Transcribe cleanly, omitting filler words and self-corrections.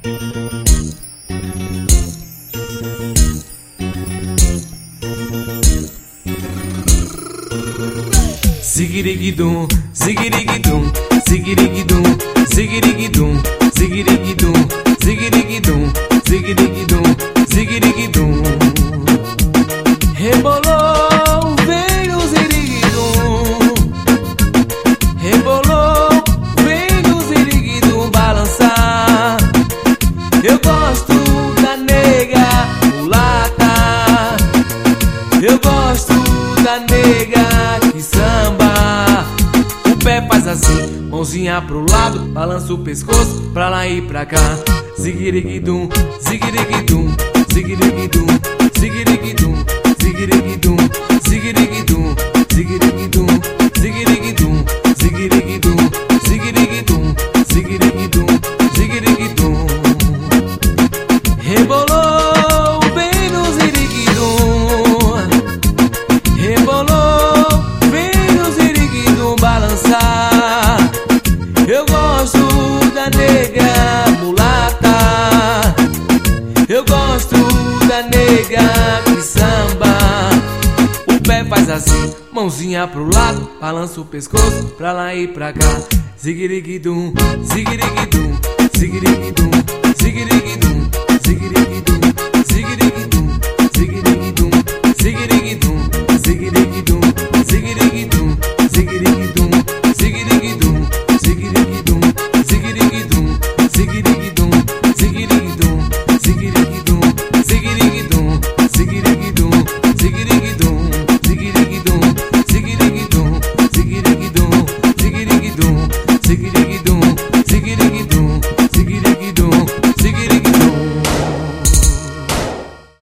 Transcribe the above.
Zigirigidum, zigirigidum, zigirigidum, zigirigidum, zigirigidum, zigirigidum, zigirigidum, zigirigidum. Rebolou, veio o ziriguidum. Rebolou, veio o ziriguidum balançar. Eu gosto da nega mulata. Eu gosto da nega que samba. O pé faz assim, mãozinha pro lado, balança o pescoço pra lá e pra cá. Zigirigidum, zigirigidum, zigirigidum, zigirigidum, zigirigidum, zigirigidum, zigirigidum, zigirigidum, zigirigidum, zigirigidum, zigirigidum, zigirigidum. Rebolou bem no ziriguidum. Rebolou bem no ziriguidum balançar. Eu gosto da nega mulata. Eu gosto da nega que samba. O pé faz assim, mãozinha pro lado, balança o pescoço pra lá e pra cá. Zigirigidum, zigirigidum,